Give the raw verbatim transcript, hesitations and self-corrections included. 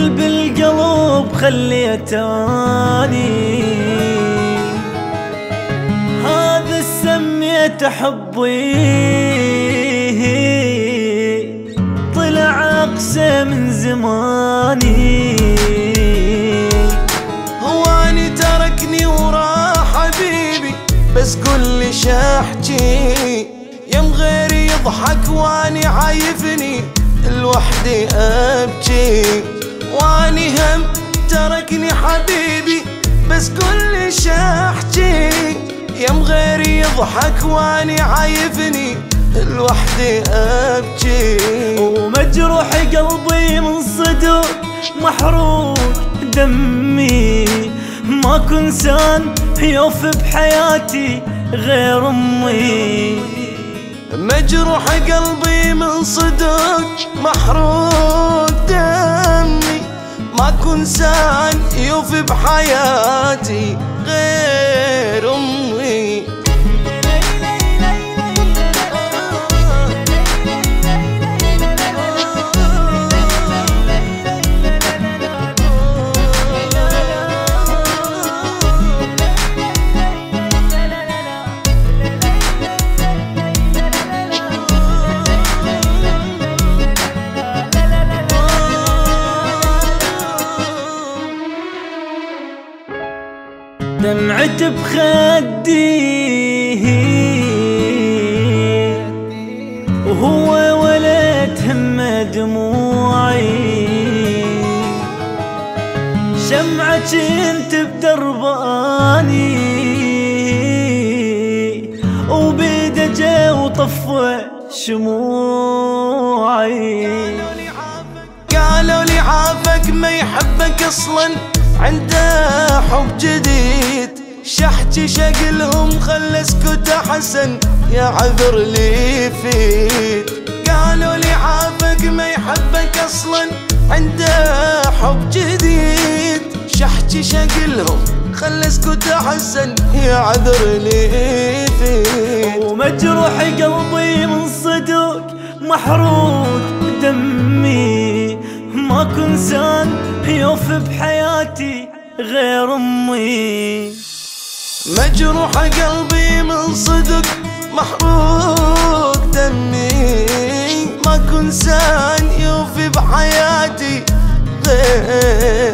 قلب القلب خليتاني، هذا سميته حبي، طلع أقسى من زماني. هواني تركني وراح حبيبي، بس كل شاحكي يم غيري يضحك واني عايفني لوحدي ابكي. واني هم تركني حبيبي، بس كل شاحكي يم غيري يضحك واني عايفني لوحدي ابكي. ومجروح قلبي من صدق محروق دمي، ماكو انسان يوفي بحياتي غير امي. مجروح قلبي من صدق محروق دمي، ماكو انسان يوفي بحياتي غير امي. دمعت بخدي وهو ولا تهم دموعي، شمعة كنت بدرباني وبيده جا وطفى شموعي. قالوا لي عافك ما يحبك اصلا، عنده حب جديد. شحكي شقلهم خلى اسكت احسن، يا عذر لي فيد. قالوا لي عافك ما يحبك اصلا، عنده حب جديد. شحكي شقلهم خلى اسكت احسن، يا عذر لي فيد. ومجروح قلبي من صدق محروق دمي، ماكو انسان يوفي بحياتي غير امي. مجروح قلبي من صدق محروق دمي، ماكو انسان يوفي بحياتي غير